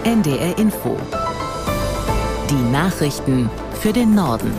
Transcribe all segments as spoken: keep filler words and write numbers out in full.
N D R Info. Die Nachrichten für den Norden.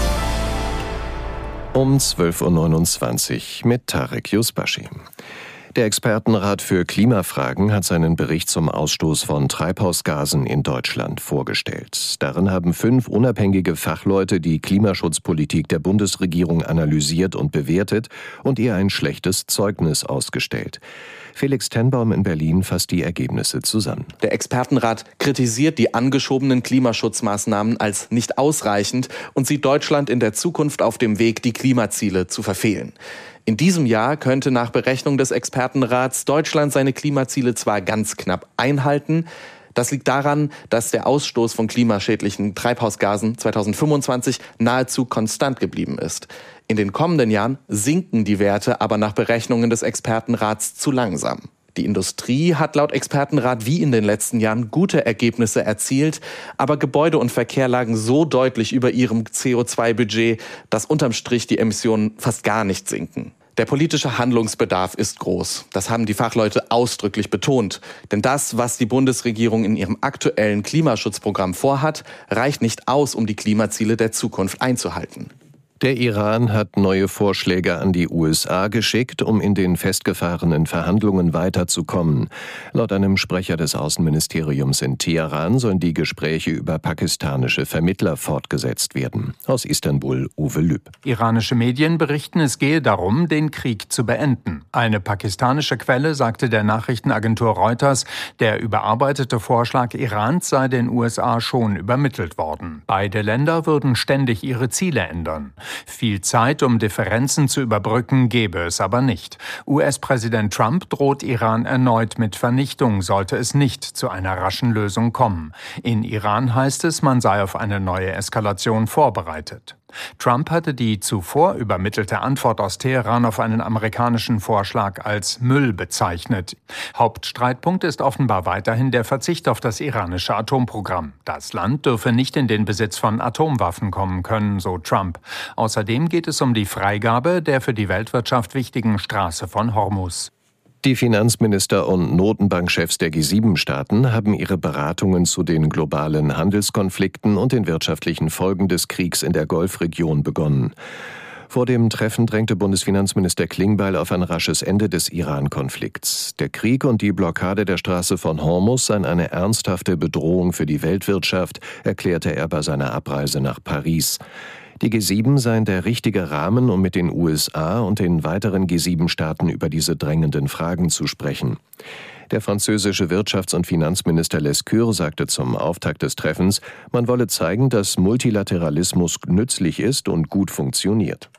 Um zwölf Uhr neunundzwanzig mit Tarek Yusbashi. Der Expertenrat für Klimafragen hat seinen Bericht zum Ausstoß von Treibhausgasen in Deutschland vorgestellt. Darin haben fünf unabhängige Fachleute die Klimaschutzpolitik der Bundesregierung analysiert und bewertet und ihr ein schlechtes Zeugnis ausgestellt. Felix Tenbaum in Berlin fasst die Ergebnisse zusammen. Der Expertenrat kritisiert die angeschobenen Klimaschutzmaßnahmen als nicht ausreichend und sieht Deutschland in der Zukunft auf dem Weg, die Klimaziele zu verfehlen. In diesem Jahr könnte nach Berechnung des Expertenrats Deutschland seine Klimaziele zwar ganz knapp einhalten. Das liegt daran, dass der Ausstoß von klimaschädlichen Treibhausgasen zweitausendfünfundzwanzig nahezu konstant geblieben ist. In den kommenden Jahren sinken die Werte aber nach Berechnungen des Expertenrats zu langsam. Die Industrie hat laut Expertenrat wie in den letzten Jahren gute Ergebnisse erzielt, aber Gebäude und Verkehr lagen so deutlich über ihrem C O zwei Budget, dass unterm Strich die Emissionen fast gar nicht sinken. Der politische Handlungsbedarf ist groß. Das haben die Fachleute ausdrücklich betont. Denn das, was die Bundesregierung in ihrem aktuellen Klimaschutzprogramm vorhat, reicht nicht aus, um die Klimaziele der Zukunft einzuhalten. Der Iran hat neue Vorschläge an die U S A geschickt, um in den festgefahrenen Verhandlungen weiterzukommen. Laut einem Sprecher des Außenministeriums in Teheran sollen die Gespräche über pakistanische Vermittler fortgesetzt werden. Aus Istanbul, Uwe Lüb. Iranische Medien berichten, es gehe darum, den Krieg zu beenden. Eine pakistanische Quelle sagte der Nachrichtenagentur Reuters, der überarbeitete Vorschlag Irans sei den U S A schon übermittelt worden. Beide Länder würden ständig ihre Ziele ändern. Viel Zeit, um Differenzen zu überbrücken, gäbe es aber nicht. U S-Präsident Trump droht Iran erneut mit Vernichtung, sollte es nicht zu einer raschen Lösung kommen. In Iran heißt es, man sei auf eine neue Eskalation vorbereitet. Trump hatte die zuvor übermittelte Antwort aus Teheran auf einen amerikanischen Vorschlag als Müll bezeichnet. Hauptstreitpunkt ist offenbar weiterhin der Verzicht auf das iranische Atomprogramm. Das Land dürfe nicht in den Besitz von Atomwaffen kommen können, so Trump. Außerdem geht es um die Freigabe der für die Weltwirtschaft wichtigen Straße von Hormuz. Die Finanzminister und Notenbankchefs der G sieben Staaten haben ihre Beratungen zu den globalen Handelskonflikten und den wirtschaftlichen Folgen des Kriegs in der Golfregion begonnen. Vor dem Treffen drängte Bundesfinanzminister Klingbeil auf ein rasches Ende des Iran-Konflikts. Der Krieg und die Blockade der Straße von Hormuz seien eine ernsthafte Bedrohung für die Weltwirtschaft, erklärte er bei seiner Abreise nach Paris. Die G sieben seien der richtige Rahmen, um mit den U S A und den weiteren G sieben Staaten über diese drängenden Fragen zu sprechen. Der französische Wirtschafts- und Finanzminister Lescure sagte zum Auftakt des Treffens, man wolle zeigen, dass Multilateralismus nützlich ist und gut funktioniert.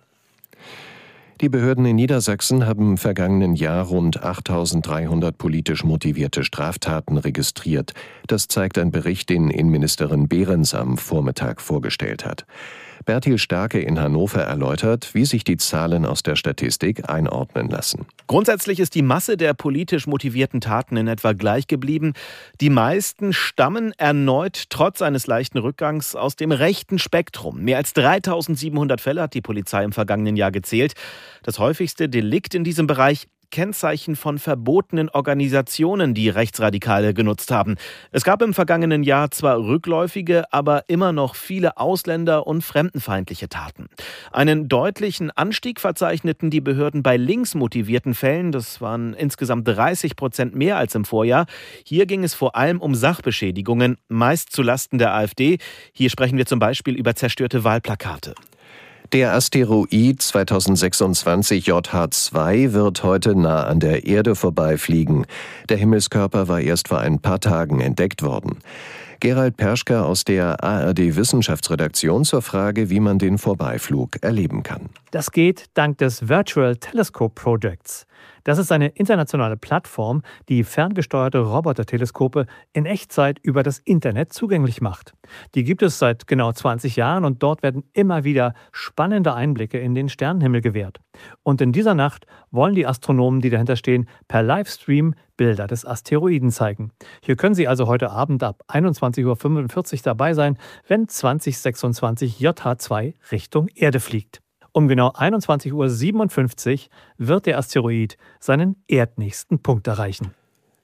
Die Behörden in Niedersachsen haben im vergangenen Jahr rund achttausenddreihundert politisch motivierte Straftaten registriert. Das zeigt ein Bericht, den Innenministerin Behrens am Vormittag vorgestellt hat. Bertil Starke in Hannover erläutert, wie sich die Zahlen aus der Statistik einordnen lassen. Grundsätzlich ist die Masse der politisch motivierten Taten in etwa gleich geblieben. Die meisten stammen erneut trotz eines leichten Rückgangs aus dem rechten Spektrum. Mehr als dreitausendsiebenhundert Fälle hat die Polizei im vergangenen Jahr gezählt. Das häufigste Delikt in diesem Bereich: Kennzeichen von verbotenen Organisationen, die Rechtsradikale genutzt haben. Es gab im vergangenen Jahr zwar rückläufige, aber immer noch viele Ausländer- und fremdenfeindliche Taten. Einen deutlichen Anstieg verzeichneten die Behörden bei linksmotivierten Fällen. Das waren insgesamt dreißig Prozent mehr als im Vorjahr. Hier ging es vor allem um Sachbeschädigungen, meist zulasten der AfD. Hier sprechen wir zum Beispiel über zerstörte Wahlplakate. Der Asteroid zweitausendsechsundzwanzig J H zwei wird heute nah an der Erde vorbeifliegen. Der Himmelskörper war erst vor ein paar Tagen entdeckt worden. Gerald Perschka aus der A R D-Wissenschaftsredaktion zur Frage, wie man den Vorbeiflug erleben kann. Das geht dank des Virtual Telescope Projects. Das ist eine internationale Plattform, die ferngesteuerte Roboterteleskope in Echtzeit über das Internet zugänglich macht. Die gibt es seit genau zwanzig Jahren und dort werden immer wieder spannende Einblicke in den Sternenhimmel gewährt. Und in dieser Nacht wollen die Astronomen, die dahinter stehen, per Livestream Bilder des Asteroiden zeigen. Hier können Sie also heute Abend ab einundzwanzig Uhr fünfundvierzig dabei sein, wenn zwanzig sechsundzwanzig J H zwei Richtung Erde fliegt. Um genau einundzwanzig Uhr siebenundfünfzig wird der Asteroid seinen erdnächsten Punkt erreichen.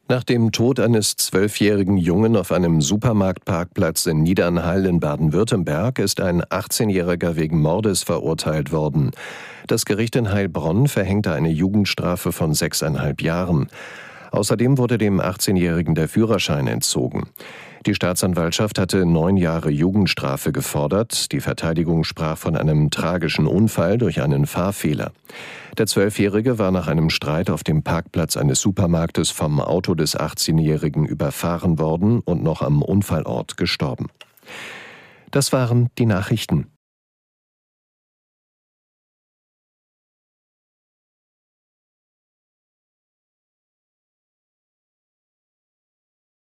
Nach dem Tod eines zwölfjährigen Jungen auf einem Supermarktparkplatz in Niedernhall in Baden-Württemberg ist ein achtzehnjähriger wegen Mordes verurteilt worden. Das Gericht in Heilbronn verhängte eine Jugendstrafe von sechseinhalb Jahren. Außerdem wurde dem achtzehnjährigen der Führerschein entzogen. Die Staatsanwaltschaft hatte neun Jahre Jugendstrafe gefordert. Die Verteidigung sprach von einem tragischen Unfall durch einen Fahrfehler. Der Zwölfjährige war nach einem Streit auf dem Parkplatz eines Supermarktes vom Auto des achtzehnjährigen überfahren worden und noch am Unfallort gestorben. Das waren die Nachrichten.